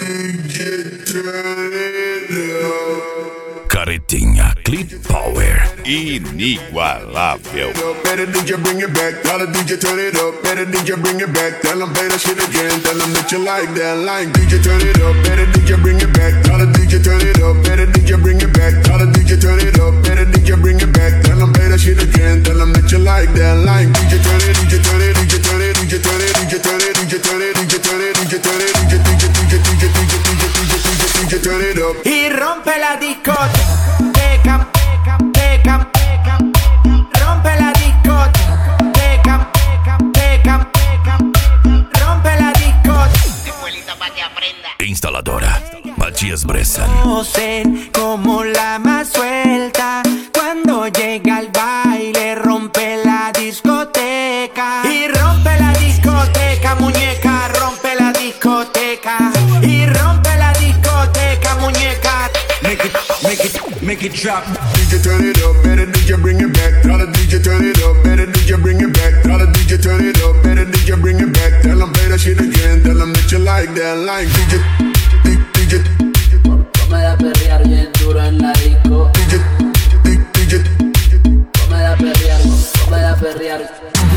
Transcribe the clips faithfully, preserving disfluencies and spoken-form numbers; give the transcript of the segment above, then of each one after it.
Caretinha Clip Power. Inigualável. Better D J bring it back, tell the D J turn it up. Better D J bring it back, tell them play that shit again. Tell them that you like that line. D J turn it up, better D J bring it back, tell the D J turn it up. Better D J bring it back, tell the D J turn it up. Better D J bring it back, tell them play that shit again. Tell them that you like that line. D J turn it, D J turn it, D J turn it, D J turn it, D J turn it, D J turn it, D J turn it, D J turn it, D J D J D J D J D J D J turn it up. Y rompe la discoteca, teca, teca, teca. Rompe la discoteca, teca, teca, teca. Rompe la discoteca. Escuelita pa' que aprenda. Instaladora Matías Bressan. Conocen como la más suelta. Cuando llega al baile rompe la discoteca. Y rompe la discoteca, muñeca. Rompe la discoteca. Y rompe la discoteca, muñeca. Make it, make it, make it drop. D J turn it up, better D J bring it back. Tell the D J turn it up, better D J bring it back. Tell the D J turn it up, better D J bring it back. Tell them play that shit again. Tell them that you like that line. D J, D J, Come da perrear bien duro en la disco. D J, D J. Come da perrear, come da perrear.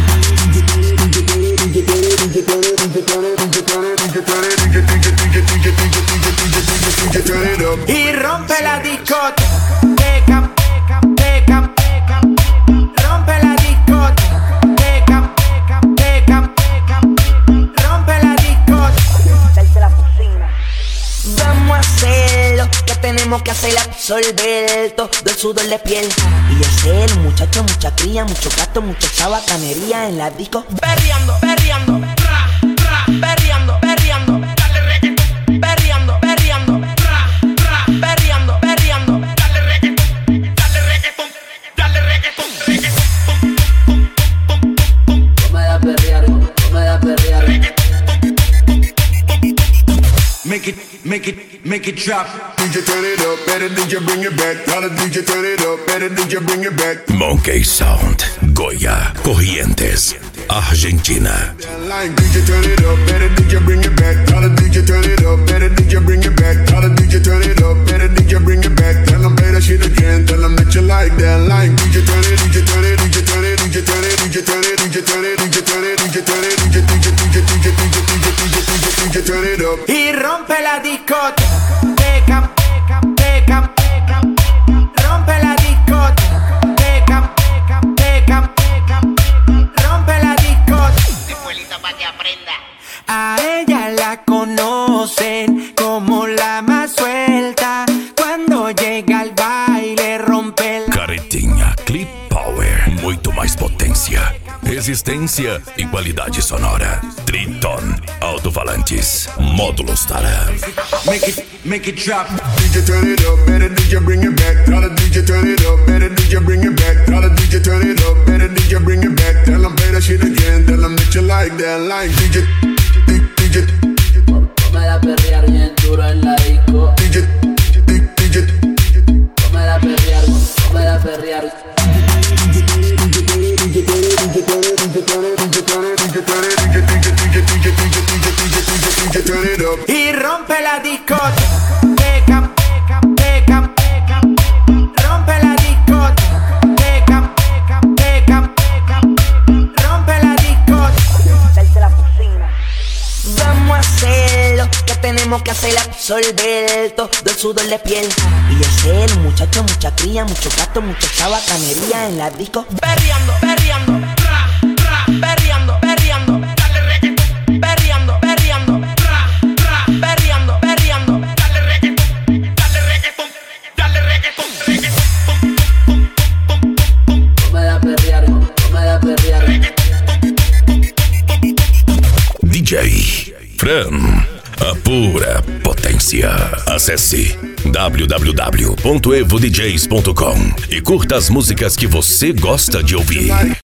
Y rompe la discoteca, teca, teca, teca. Rompe la discoteca, teca, teca, teca. Rompe la discoteca. Vamos a hacerlo, que tenemos que hacer absorber todo el sudor de piel. Y hacer muchacho, mucha cría, mucho gato, mucha chabacanería en la disco. Perreando, perreando, ra, ra, perreando, perreando. Dale reggaetón, perreando, perreando, ra, ra, perreando, perreando. Dale reggaetón, dale reggaetón, dale reggaetón, reggaetón. Pum, pum, pum, pum, pum. Come da perrear, come da perrear. Make it, make it, make it drop. D J turn it up, better D J bring it back. Tell the D J turn it up, better D J bring it back. Monkey Sound, Goya, Corrientes, Argentina. That line, D J turn it up, better D J bring it back. Tell the D J turn it up, better D J bring it back. Tell the D J turn it up, better D J bring it back. Tell them play that shit again. Tell them that you like that line. D J turn it, D J turn it, D J turn it, D J turn it, D J turn it, D J turn it, D J turn it, D J turn it, D J D J D J D J D J D J turn it up. Y rompe la discoteca, teca, teca, teca. Rompe la discoteca, teca, teca, teca. Rompe la discoteca. Escuelita pa' que aprenda. A ella la conocen como la más suelta. Cuando llega al baile rompe la... Caretinha Clip Power. Muito mais potência, resistência e qualidade sonora. Triton Alto-Falantes, módulos Taran. Make it, make it drop. D J turn it up, better D J bring it back. Tell the D J turn it up, better D J bring it back. Tell the D J turn it up, better D J bring it back. Tell them play that shit again. Tell them that you like that line. D J, D J. Come da perrear bien duro en la disco. D J, D J. Come da perrear, come da perrear. Y rompe la discoteca, teca, teca, teca. Rompe la discoteca, teca, teca, teca. Rompe la discoteca. Vamos a hacerlo, que tenemos que hacer absorber todo el sudor de piel. Y hacer muchacho, mucha cría, mucho gato, mucha chabacanería en la disco. Perreando, perreando, ra, ra, perreando, perreando. Dale reggaetón, perreando, perreando, ra, ra, perreando, perreando. Dale reggaetón, dale reggaetón, dale reggaetón, reggaetón. Pum, pum, pum, pum, pum. Come da perrear, come da perrear. D J Fran, a pura potência. Acesse w w w ponto evo d js ponto com e curta as músicas que você gosta de ouvir.